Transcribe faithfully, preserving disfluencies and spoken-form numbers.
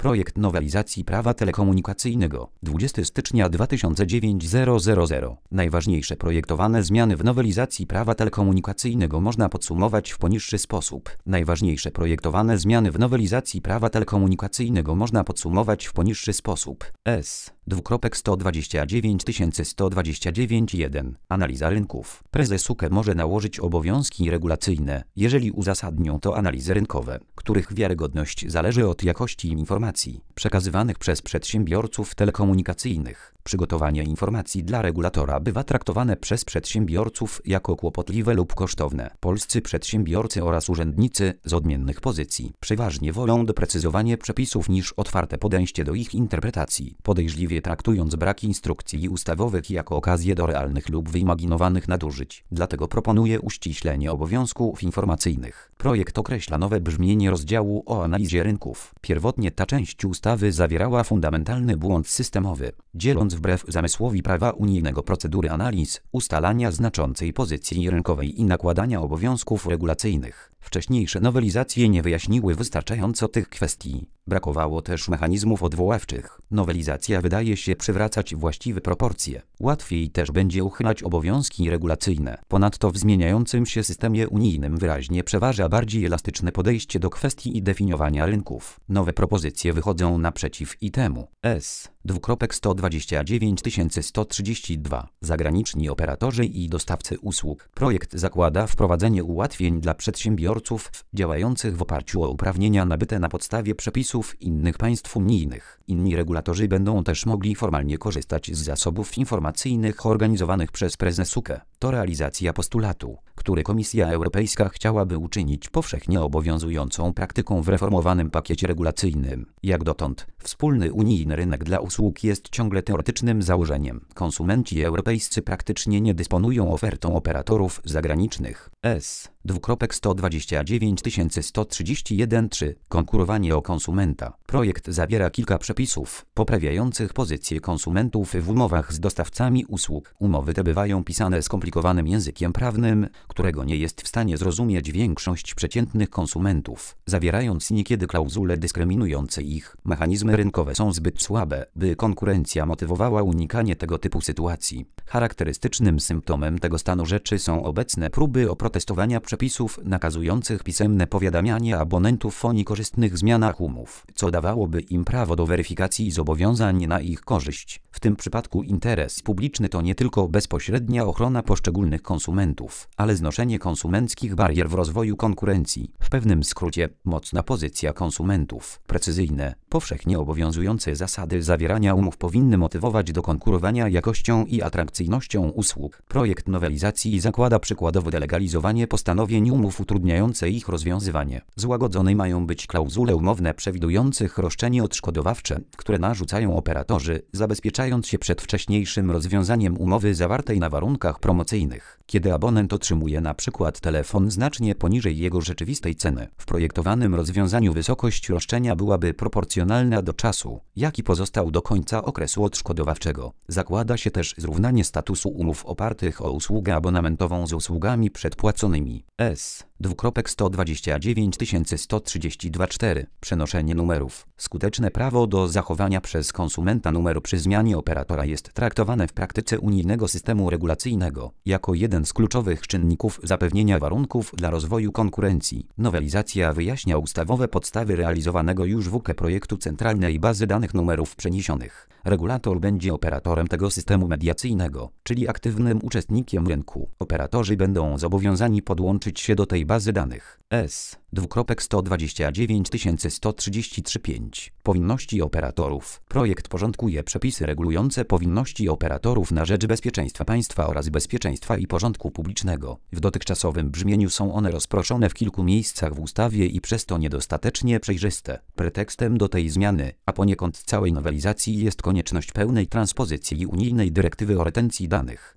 Projekt nowelizacji prawa telekomunikacyjnego. dwudziestego stycznia dwa tysiące dziewiątego. Najważniejsze projektowane zmiany w nowelizacji prawa telekomunikacyjnego można podsumować w poniższy sposób. Najważniejsze projektowane zmiany w nowelizacji prawa telekomunikacyjnego można podsumować w poniższy sposób. S. Dwukropek sto dwadzieścia dziewięć tysięcy sto dwadzieścia dziewięć jeden. Analiza rynków. Prezes U K E może nałożyć obowiązki regulacyjne, jeżeli uzasadnią to analizy rynkowe, których wiarygodność zależy od jakości informacji przekazywanych przez przedsiębiorców telekomunikacyjnych. Przygotowanie informacji dla regulatora bywa traktowane przez przedsiębiorców jako kłopotliwe lub kosztowne. Polscy przedsiębiorcy oraz urzędnicy z odmiennych pozycji przeważnie wolą doprecyzowanie przepisów niż otwarte podejście do ich interpretacji, podejrzliwie traktując brak instrukcji ustawowych jako okazję do realnych lub wyimaginowanych nadużyć. Dlatego proponuje uściślenie obowiązków informacyjnych. Projekt określa nowe brzmienie rozdziału o analizie rynków. Pierwotnie ta część ustawy zawierała fundamentalny błąd systemowy, dzieląc wbrew zamysłowi prawa unijnego procedury analiz, ustalania znaczącej pozycji rynkowej i nakładania obowiązków regulacyjnych. Wcześniejsze nowelizacje nie wyjaśniły wystarczająco tych kwestii. Brakowało też mechanizmów odwoławczych. Nowelizacja wydaje się przywracać właściwe proporcje. Łatwiej też będzie uchylać obowiązki regulacyjne. Ponadto w zmieniającym się systemie unijnym wyraźnie przeważa bardziej elastyczne podejście do kwestii i definiowania rynków. Nowe propozycje wychodzą naprzeciw i temu. S. Dwukropek sto dwadzieścia dziewięć tysięcy sto trzydzieści dwa. Zagraniczni operatorzy i dostawcy usług. Projekt zakłada wprowadzenie ułatwień dla przedsiębiorców działających w oparciu o uprawnienia nabyte na podstawie przepisów innych państw unijnych. Inni regulatorzy będą też mogli formalnie korzystać z zasobów informacyjnych organizowanych przez prezes U K E. To realizacja postulatu, który Komisja Europejska chciałaby uczynić powszechnie obowiązującą praktyką w reformowanym pakiecie regulacyjnym. Jak dotąd, wspólny unijny rynek dla usług jest ciągle teoretycznym założeniem. Konsumenci europejscy praktycznie nie dysponują ofertą operatorów zagranicznych. S. Dwukropek sto dwadzieścia dziewięć tysięcy sto trzydzieści jeden trzy. Konkurowanie o konsumenta. Projekt zawiera kilka przepisów poprawiających pozycję konsumentów w umowach z dostawcami usług. Umowy te bywają pisane skomplikowanym językiem prawnym, którego nie jest w stanie zrozumieć większość przeciętnych konsumentów, zawierając niekiedy klauzule dyskryminujące ich. Mechanizmy rynkowe są zbyt słabe, by konkurencja motywowała unikanie tego typu sytuacji. Charakterystycznym symptomem tego stanu rzeczy są obecne próby oprotestowania przepisów nakazujących pisemne powiadamianie abonentów o niekorzystnych zmianach umów, co dawałoby im prawo do weryfikacji zobowiązań na ich korzyść. W tym przypadku interes publiczny to nie tylko bezpośrednia ochrona poszczególnych konsumentów, ale znoszenie konsumenckich barier w rozwoju konkurencji. W pewnym skrócie, mocna pozycja konsumentów. Precyzyjne, powszechnie obowiązujące zasady zawierania umów powinny motywować do konkurowania jakością i atrakcyjnością usług. Projekt nowelizacji zakłada przykładowo delegalizowanie postanowień umów utrudniające ich rozwiązywanie. Złagodzone mają być klauzule umowne przewidujących roszczenie odszkodowawcze, które narzucają operatorzy, zabezpieczając się przed wcześniejszym rozwiązaniem umowy zawartej na warunkach promocyjnych, kiedy abonent otrzymuje na przykład telefon znacznie poniżej jego rzeczywistej ceny. W projektowanym rozwiązaniu wysokość roszczenia byłaby proporcjonalna do czasu, jaki pozostał do końca okresu odszkodowawczego. Zakłada się też zrównanie statusu umów opartych o usługę abonamentową z usługami przedpłaconymi. S. Dwukropek sto dwadzieścia dziewięć tysięcy sto trzydzieści dwa cztery. Przenoszenie numerów. Skuteczne prawo do zachowania przez konsumenta numeru przy zmianie operatora jest traktowane w praktyce unijnego systemu regulacyjnego jako jeden z kluczowych czynników zapewnienia warunków dla rozwoju konkurencji. Nowelizacja wyjaśnia ustawowe podstawy realizowanego już w U K E projektu centralnej bazy danych numerów przeniesionych. Regulator będzie operatorem tego systemu mediacyjnego, czyli aktywnym uczestnikiem rynku. Operatorzy będą zobowiązani podłączyć się do tej bazy danych. S. Dwukropek sto dwadzieścia dziewięć tysięcy sto trzydzieści trzy pięć. Powinności operatorów. Projekt porządkuje przepisy regulujące powinności operatorów na rzecz bezpieczeństwa państwa oraz bezpieczeństwa i porządku publicznego. W dotychczasowym brzmieniu są one rozproszone w kilku miejscach w ustawie i przez to niedostatecznie przejrzyste. Pretekstem do tej zmiany, a poniekąd całej nowelizacji jest konieczność pełnej transpozycji unijnej dyrektywy o retencji danych.